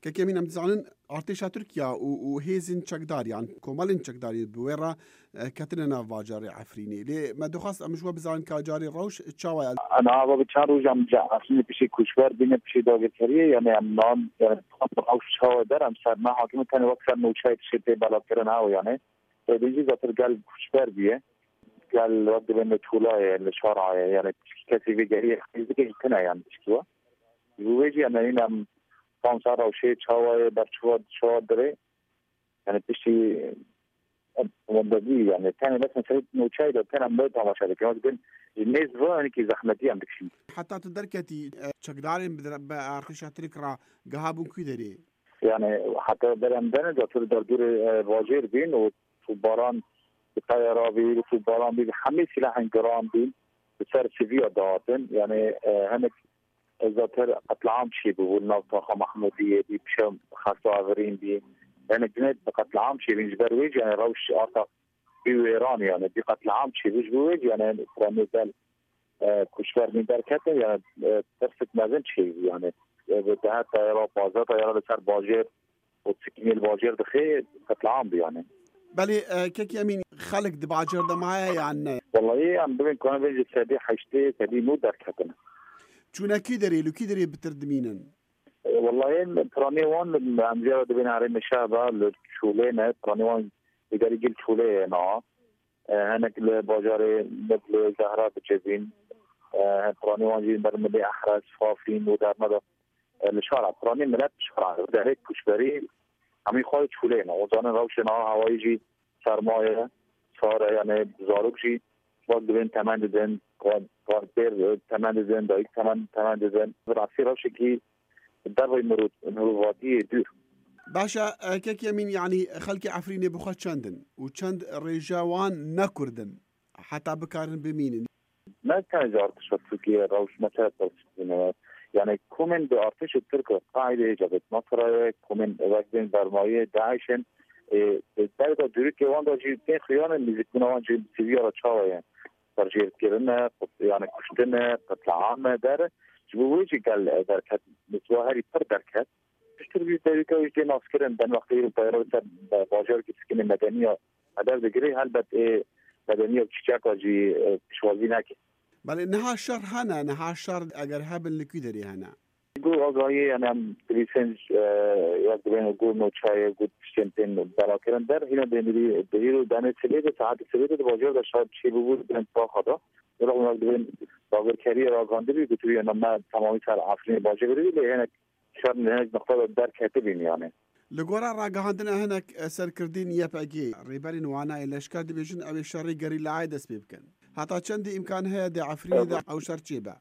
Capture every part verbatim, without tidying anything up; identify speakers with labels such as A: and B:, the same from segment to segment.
A: كي من امتزعلن ارتشا تركيا وهيزن تشكدار يعني كومالين تشكداري بويرا كاترينا فاجاري عفريني لي ما دخص امشوا بزعلن كاجاري روش تشاوي
B: انا ابو بتشارو جام جا عشان بشي كشور بين بشي دوغ كريه يعني ام نام يعني روش شاو در ام سر ما حاكم كان وقت انه شايف شيء بالا كرنا يعني بيجي ذات قال كشور بيه قال وقت بين طولا الشارع يعني كثير بيجري يزكي كنا يعني بشكوا ويجي انا هنا فانصار او شيء شاوي برشواد شو دري يعني بشي مبدئي يعني كان بس مثلا نوشاي ده كان عملت على شركه كمان الناس فاني كي زحمتي عندك شيء
A: حتى تدركتي تشكدارين بارتشا تركرا جهابون كيدري
B: يعني حتى برندن دكتور دردور واجر بين وفباران بالطياره بي وفباران بي حمل سلاح انقرام بين بسر سيفيا داتن يعني هناك ذاتر قتل عام شي بقول نوطه محموديه دي بشم خاصه عبرين دي يعني جنيد بقتل عام شي بنجبر ويج يعني روش ارتا بإيران يعني بقتل عام شي بويج يعني فرنزل كشور من دركته يعني ترسك مازن شي يعني بتاعت طياره بازا طياره لسر باجر وتسكيل باجر دخي قتل عام يعني
A: بلي كيك يمين خلق دباجر ده معايا يعني
B: والله عم بين كون بيجي سدي حشتي سدي مو دركتنا
A: شو كيدري لو كيدري بتردمينن
B: والله ترانيوان عم زيارة بين عرين الشعب للشولينة ترانيوان يقدر يجي الشولينة هناك الباجاري مثل زهرة بتشزين ترانيوان جي برملي أحرز فافين ودار مدى الشارع تراني ملات شارع دهيك كشبري عم يخوض شولينة وزانا روشنا هواي جي سرماية صار يعني زاروك جي وقت بين تمن دزن قادر تمن دزن دايك تمن تمن دزن براسي روشكي الدرب المرود المرواتي دور
A: باشا كيك يمين يعني خلقي عفريني بخوت شندن وشند رجاوان نكردن حتى بكارن بمين
B: ما كان جارتش تركيا روش مثلا يعني كومن بارتش الترك قاعده جابت مصر كومن وقتين برمایه داعشن در ترکیه وان داشت که خیانه میزکنان جیم سیویا چاوه يعني ترجیح کردن يعني کشتن قتل عام در جویی قال در کت متواهری پر در کت تشتري تركيا ويجي ناسكرن بين وقتي الطيارات باجر كتسكن المدنيه هذا بجري هل بد ايه مدنيه وتشجاك وجي شوازينك
A: بل انها الشر هنا انها الشر اگر هبل لكيدري هنا
B: يقول اوغاي انا بريسنج يقدرون يقول نو تشاي جود شنتين بالاكرن در هنا بيني بيرو دانه سليده ساعات سليده باجر ده شاید شي بود بن فاخدا يقولون يقدرون باجر كارير راغاندري بتوي انا ما تمامي سر عفرين باجر بيري هنا شر هناك نقطه در كاتبين يعني
A: لغورا راغاندنا هناك سر كردين يباجي ريبالين وانا الاشكال ديفيجن او الشري غري لاعد اسبيبكن حتى چند امكان هي دي عفرين ده او شرچيبا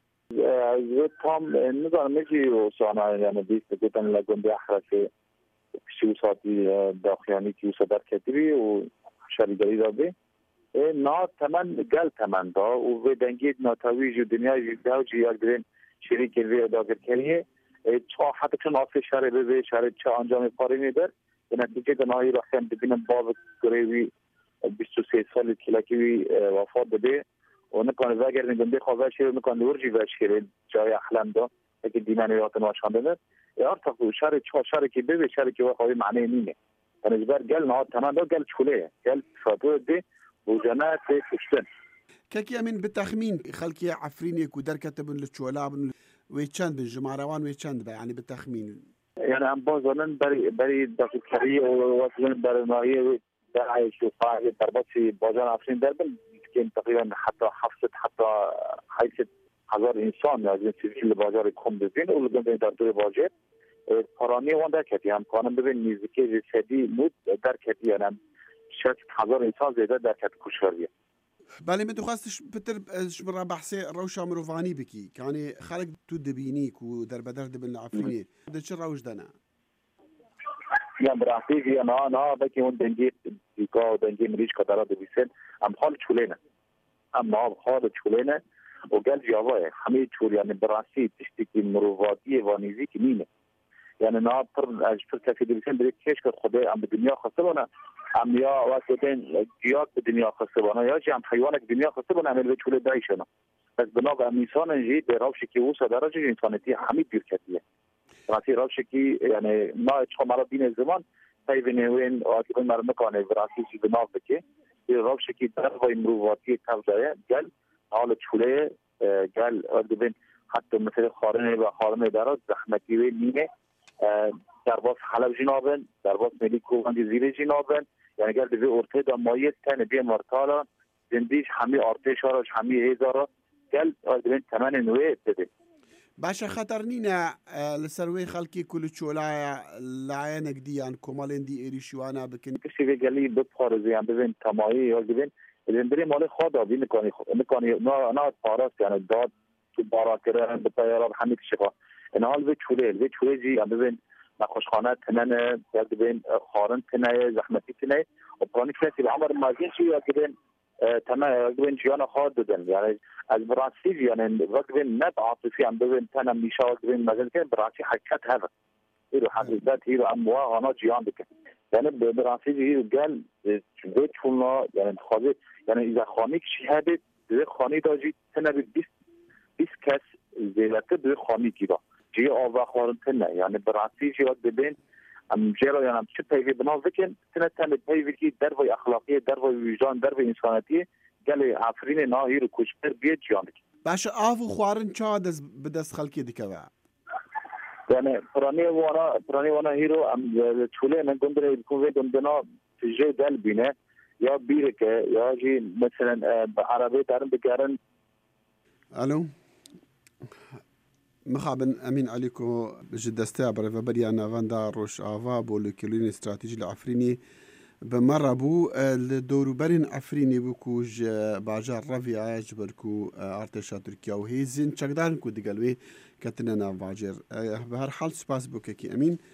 B: تام نظام مجي وصانا يعني بيست جدا لقون بأحرسي شو صادي داخلاني كيو صدر كتبي وشري جريدة بي نا تمن قال تمن دا وبدنجيد ناتويج الدنيا جدا وجي يقدرين شريك الوي داخل كريه چه حتی چون آسه شهر به شهر چه انجام کاری میدار به نتیجه نهایی رفتن ببینم باب گروی بیست و سه سال کلاکی وفات بده و نکنه وگرن گنده خواه شیر نکنه ورجی وشکره جای احلام دا اگه دیمانویات نوشانده ده یار تا شهر چه شهر که به شهر که وخواهی معنی نیمه نزبر گل نهاد تمام دا گل چوله گل فاتوه ده بوجانات کشتن
A: كاكي من بالتخمين خلقي عفريني كودر كتبن للشولاب ويتشند بالجماروان ويتشند يعني بالتخمين
B: يعني عم بازن بري بري دكتوري ووصلن برنامج داعش وقاعده ضربات في بازار عفرين دربن يمكن تقريبا حتى حفظت حتى حيث هزار انسان يعني سيفيل البازار يكون بزين ولقم بين دكتور بازار قراني وان دركتي هم قانون ببین نزدیکی سدی مود درکتی يعني شاید هزار انسان زیاده درکت کشوریه
A: بالي من دخواستش بتر شبرا بحثي روشا مروفاني بكي كاني خالق تو دبينيك ودر بدر دبن عفريني ده شر روش دنا
B: يا براسي انا انا بكي وين دنجي ديكا دنجي مريش قدرا دبيسن ام حال چولينا ام ما حال چولينا وقال جواب حميد چول يعني براسي تشتكي مروفاتي وانيزي كنينه يعني ناطر اجبر كافي دبيسن بريك كيش خدای ام الدنيا خسرنا ام یا وقتين جيات بالدنيا خسرنا يا جي ام حيوانك الدنيا خسرنا عمل بتقول دايشنا بس بنوع انسان جي دراوش كي وصل درجه انسانيتي حميد بيركتيه راتی روش کی یعنی ما چه مرا بین زمان تایبینوین آتی مر مکانه براسی چی بناف بکی روش کی در وای مروواتی کاوجای گل حال چوله گل آدبین حتی مثل خارنه و خارنه دارد زحمتی و نینه در باز حلب جنابن در باز ملی کوهندی زیر جنابن یعنی گل دوی ارته دا مایت تن بی مرتالا زندیش همی ارتش هاراش همی هزارا گل آدبین تمن نوه بده
A: باشا خطر نينا لسروي خلقي كل شولايا لعينك دي عن كمالين دي إيريشوانا بكن
B: كشي في قالي ببخارزي يعني ببين تماهي يا جبين الهندري مالي خاضع بي مكاني مكاني نا نا فارس يعني داد بارا كرا بالطيارات حميد الشفا إن هال بيت شولي بيت شولي جي يعني ببين نخوش خانات تنان يا جبين خارن تناي زحمتي تناي وبراني كنتي بعمر مازين شي يا جبين تمام جبين جيانا خاد دادن يعني از برانسي يعني جبين نت عاطفي عم ببين تنا ميشا جبين مازين كان برانسي حكت هذا هيرو حقيقات هيرو أموا أنا جيان بك يعني برانسي هيرو قال بيت شولنا يعني خاطر يعني إذا خانيك شهادة ده خاني داجي تنا بيس بيس كاس زيادة ده خاني كذا جي أوضاع خارن تنا يعني برانسي جيات ببين ام جيرو يعني ام شتى في بنافكن تنا تنا بيفي كي دربي اخلاقيه دربي وجدان دربي انسانيتي قال عفرين ناهير كوشبر بيت جانك
A: باشا افو خوارن چادز بدس خلقي دكوا
B: يعني براني وانا براني وانا هيرو ام چوله من گندره يكون گندنا في جي دل بينه يا بيرك يا جي مثلا بعربي دارن بكارن
A: الو مخابن امين عليكم جدستا بريفا بري انا فاندا روش افا بول كيلين استراتيجي العفريني بمره بو الدوروبرين عفريني بوكوج باجار رافيا جبركو ارتشا تركيا وهيزين چقدان كو دقلوي كتننا باجر بهر حال سپاس بوكي امين